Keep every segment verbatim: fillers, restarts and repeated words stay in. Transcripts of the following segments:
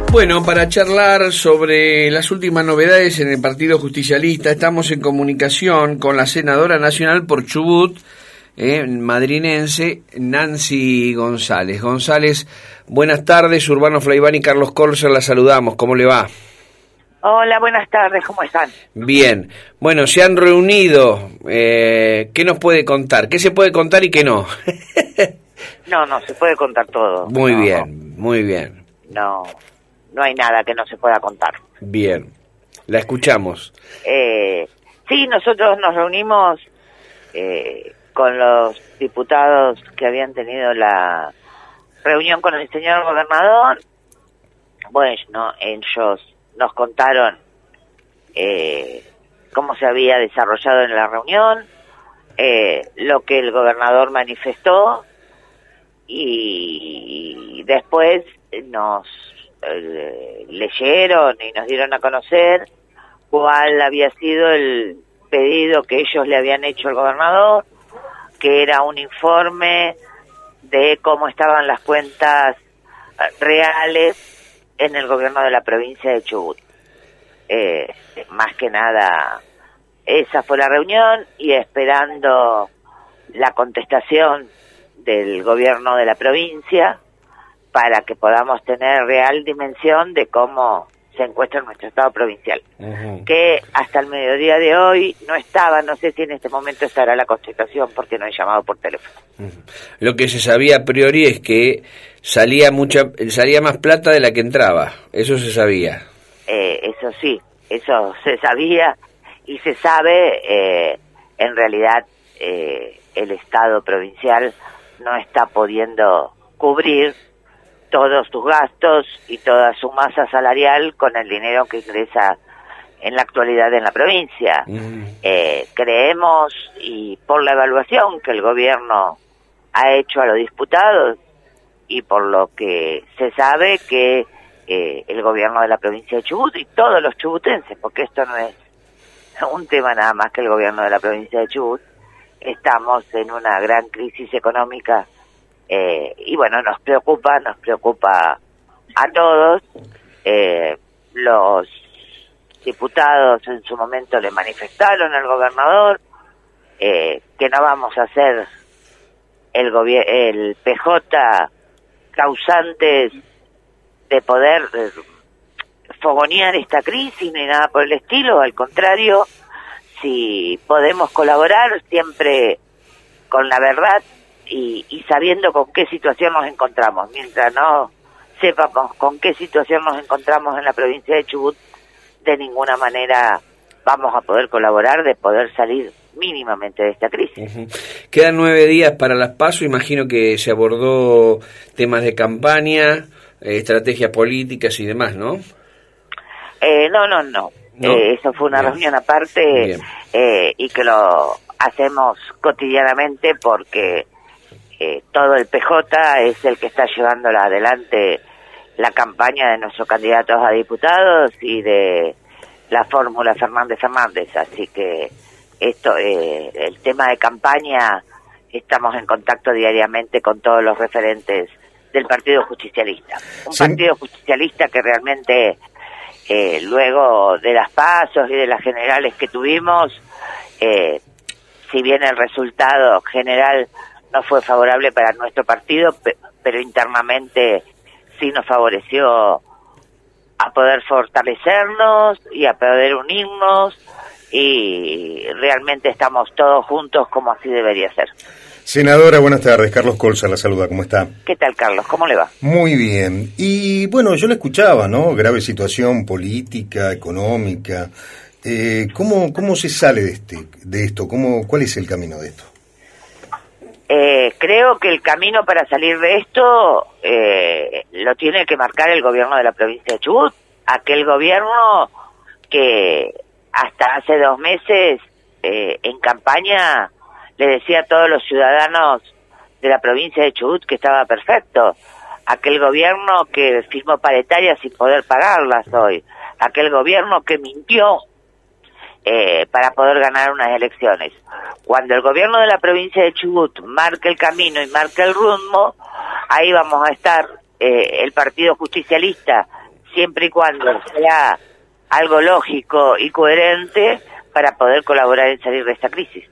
Bueno, para charlar sobre las últimas novedades en el Partido Justicialista, estamos en comunicación con la senadora nacional por Chubut, eh, madrinense, Nancy González. González, buenas tardes, Urbano Flaiván y Carlos Colser, la saludamos, ¿cómo le va? Hola, buenas tardes, ¿cómo están? Bien, bueno, se han reunido, eh, ¿qué nos puede contar? ¿Qué se puede contar y qué no? No, no, se puede contar todo. Muy no, bien, muy bien. No, no hay nada que no se pueda contar. Bien, la escuchamos. Eh, sí, nosotros nos reunimos eh, con los diputados que habían tenido la reunión con el señor gobernador. Bueno, ellos nos contaron eh, cómo se había desarrollado en la reunión, eh, lo que el gobernador manifestó, y después nos eh, leyeron y nos dieron a conocer cuál había sido el pedido que ellos le habían hecho al gobernador, que era un informe de cómo estaban las cuentas reales en el gobierno de la provincia de Chubut. Eh, más que nada, esa fue la reunión, y esperando la contestación del gobierno de la provincia para que podamos tener real dimensión de cómo se encuentra nuestro estado provincial. Uh-huh. Que hasta el mediodía de hoy no estaba, no sé si en este momento estará la contestación porque no he llamado por teléfono. Uh-huh. Lo que se sabía a priori es que salía mucha, salía más plata de la que entraba, eso se sabía. Eh, eso sí, eso se sabía y se sabe, eh, en realidad eh, el estado provincial no está pudiendo cubrir todos sus gastos y toda su masa salarial con el dinero que ingresa en la actualidad en la provincia. Mm. Eh, creemos, y por la evaluación que el gobierno ha hecho a los diputados, y por lo que se sabe que eh, el gobierno de la provincia de Chubut y todos los chubutenses, porque esto no es un tema nada más que el gobierno de la provincia de Chubut, estamos en una gran crisis económica, eh, y bueno, nos preocupa, nos preocupa a todos. Eh, los diputados en su momento le manifestaron al gobernador eh, que no vamos a ser el, gobier- el P J causantes de poder eh, fogonear esta crisis ni nada por el estilo, al contrario, si podemos colaborar siempre con la verdad y, y sabiendo con qué situación nos encontramos. Mientras no sepamos con qué situación nos encontramos en la provincia de Chubut, de ninguna manera vamos a poder colaborar de poder salir mínimamente de esta crisis. Uh-huh. Quedan nueve días para las PASO, imagino que se abordó temas de campaña, eh, estrategias políticas y demás, ¿no? Eh, no, no, no. ¿No? Eh, eso fue una Bien. reunión aparte eh, y que lo hacemos cotidianamente porque eh, todo el P J es el que está llevando adelante la campaña de nuestros candidatos a diputados y de la fórmula Fernández Fernández, así que esto, eh, el tema de campaña, estamos en contacto diariamente con todos los referentes del Partido Justicialista, un sí. partido justicialista que realmente Eh, luego de las pasos y de las generales que tuvimos, eh, si bien el resultado general no fue favorable para nuestro partido, pe- pero internamente sí nos favoreció a poder fortalecernos y a poder unirnos, y realmente estamos todos juntos como así debería ser. Senadora, buenas tardes. Carlos Colser la saluda. ¿Cómo está? ¿Qué tal, Carlos? ¿Cómo le va? Muy bien. Y bueno, yo le escuchaba, ¿no? Grave situación política, económica. Eh, ¿cómo, ¿Cómo se sale de este, de esto? ¿Cómo, ¿Cuál es el camino de esto? Eh, creo que el camino para salir de esto eh, lo tiene que marcar el gobierno de la provincia de Chubut. Aquel gobierno que hasta hace dos meses eh, en campaña le decía a todos los ciudadanos de la provincia de Chubut que estaba perfecto. Aquel gobierno que firmó paritarias sin poder pagarlas hoy. Aquel gobierno que mintió eh, para poder ganar unas elecciones. Cuando el gobierno de la provincia de Chubut marque el camino y marque el rumbo, ahí vamos a estar eh, el Partido Justicialista siempre y cuando sea algo lógico y coherente para poder colaborar en salir de esta crisis.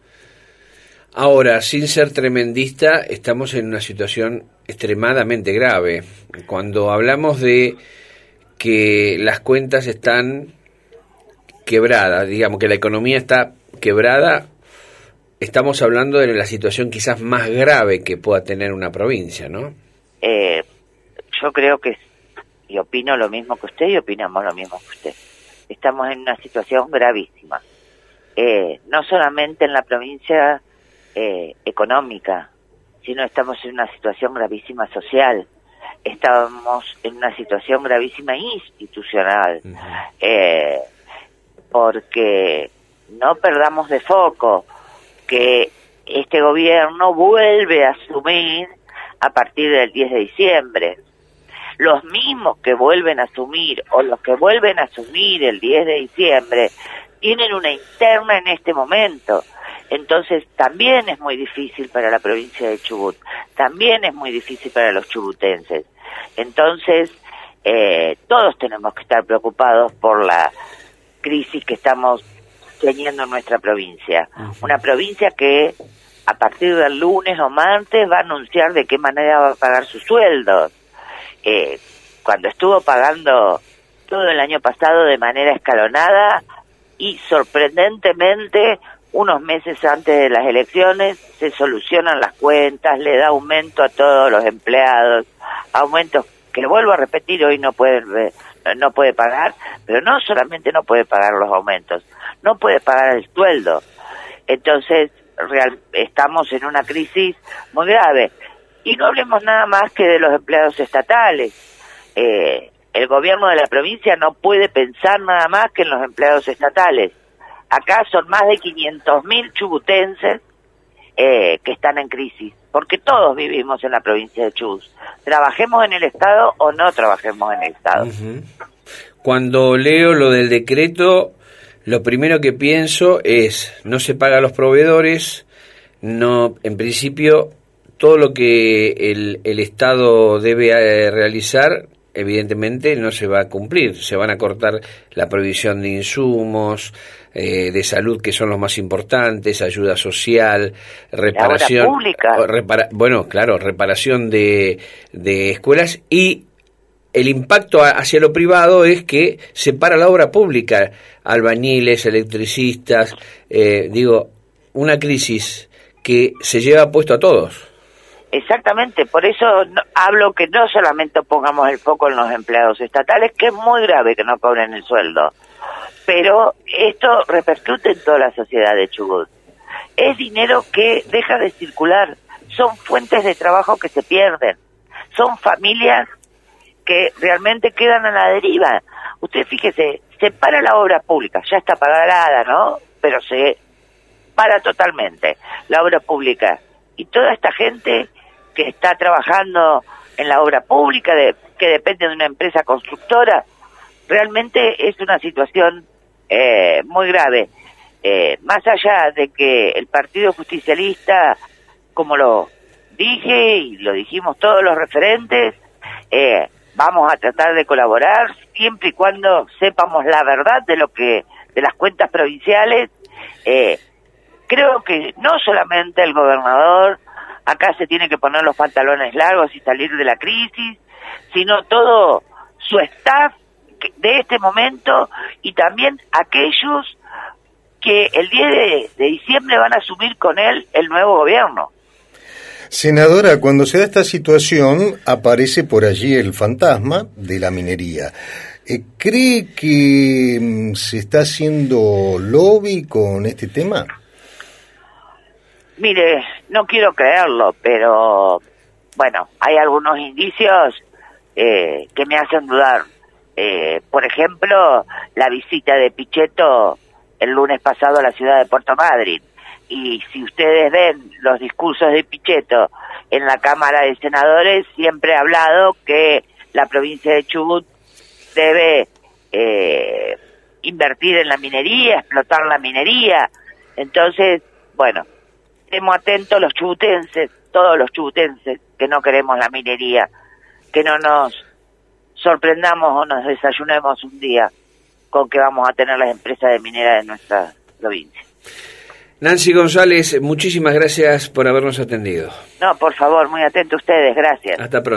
Ahora, sin ser tremendista, estamos en una situación extremadamente grave. Cuando hablamos de que las cuentas están quebradas, digamos que la economía está quebrada, estamos hablando de la situación quizás más grave que pueda tener una provincia, ¿no? Eh, yo creo que, y opino lo mismo que usted y opinamos lo mismo que usted, estamos en una situación gravísima. Eh, no solamente en la provincia eh, económica, sino estamos en una situación gravísima social, estamos en una situación gravísima institucional, uh-huh. eh, porque no perdamos de foco que este gobierno vuelve a asumir a partir del diez de diciembre. Los mismos que vuelven a asumir o los que vuelven a asumir el diez de diciembre tienen una interna en este momento. Entonces también es muy difícil para la provincia de Chubut, también es muy difícil para los chubutenses. Entonces eh, todos tenemos que estar preocupados por la crisis que estamos teniendo en nuestra provincia. Una provincia que a partir del lunes o martes va a anunciar de qué manera va a pagar sus sueldos. Eh, cuando estuvo pagando todo el año pasado de manera escalonada y sorprendentemente unos meses antes de las elecciones se solucionan las cuentas, le da aumento a todos los empleados, aumentos que vuelvo a repetir hoy no puede, no puede pagar, pero no solamente no puede pagar los aumentos, no puede pagar el sueldo. Entonces real, estamos en una crisis muy grave. Y no hablemos nada más que de los empleados estatales. Eh, el gobierno de la provincia no puede pensar nada más que en los empleados estatales. Acá son más de quinientos mil chubutenses eh, que están en crisis, porque todos vivimos en la provincia de Chubut. Trabajemos en el Estado o no trabajemos en el Estado. Uh-huh. Cuando leo lo del decreto, lo primero que pienso es, no se paga a los proveedores, no, en principio, todo lo que el, el Estado debe eh, realizar, evidentemente no se va a cumplir, se van a cortar la provisión de insumos, eh, de salud, que son los más importantes, ayuda social, reparación, repara, bueno, claro, reparación de, de escuelas, y el impacto hacia lo privado es que se para la obra pública, albañiles, electricistas, eh, digo, una crisis que se lleva puesto a todos. Exactamente, por eso no, hablo que no solamente pongamos el foco en los empleados estatales, que es muy grave que no cobren el sueldo, pero esto repercute en toda la sociedad de Chubut. Es dinero que deja de circular, son fuentes de trabajo que se pierden, son familias que realmente quedan a la deriva. Usted fíjese, se para la obra pública, ya está pagada, ¿no? Pero se para totalmente la obra pública. Y toda esta gente que está trabajando en la obra pública, de, que depende de una empresa constructora, realmente es una situación eh, muy grave. Eh, más allá de que el Partido Justicialista, como lo dije y lo dijimos todos los referentes, eh, vamos a tratar de colaborar siempre y cuando sepamos la verdad de lo que de las cuentas provinciales. Eh, creo que no solamente el gobernador acá se tiene que poner los pantalones largos y salir de la crisis, sino todo su staff de este momento y también aquellos que el diez de, de diciembre van a asumir con él el nuevo gobierno. Senadora, cuando se da esta situación, aparece por allí el fantasma de la minería. Eh, ¿Cree que mm, se está haciendo lobby con este tema? Mire, no quiero creerlo, pero bueno, hay algunos indicios eh, que me hacen dudar. Eh, por ejemplo, la visita de Pichetto el lunes pasado a la ciudad de Puerto Madryn. Y si ustedes ven los discursos de Pichetto en la Cámara de Senadores, siempre ha hablado que la provincia de Chubut debe eh, invertir en la minería, explotar la minería. Entonces, bueno, estemos atentos los chubutenses, todos los chubutenses, que no queremos la minería, que no nos sorprendamos o nos desayunemos un día con que vamos a tener las empresas de minera de nuestra provincia. Nancy González, muchísimas gracias por habernos atendido. No, por favor, muy atento a ustedes, gracias. Hasta pronto.